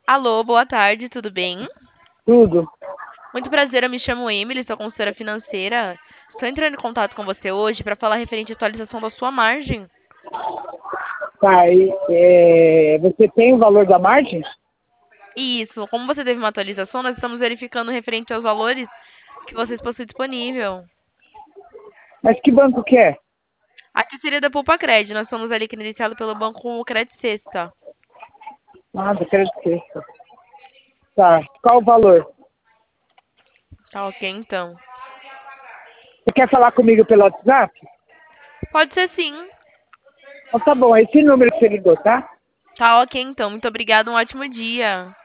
Alô, boa tarde, tudo bem? Tudo. Muito prazer, eu me chamo Emily, sou consultora financeira. Estou entrando em contato com você hoje para falar referente à atualização da sua margem. Tá, você tem o valor da margem? Isso, como você teve uma atualização, nós estamos verificando referente aos valores que vocês possuem disponível. Mas que banco que é? Aqui seria da Poupa Cred, nós somos ali credenciados pelo banco Credit Sexta. Ah, do crédito Sexta. Tá, qual o valor? Tá ok, então. Você quer falar comigo pelo WhatsApp? Pode ser sim. Então tá bom, é esse número que você ligou, tá? Tá ok, então. Muito obrigada, um ótimo dia.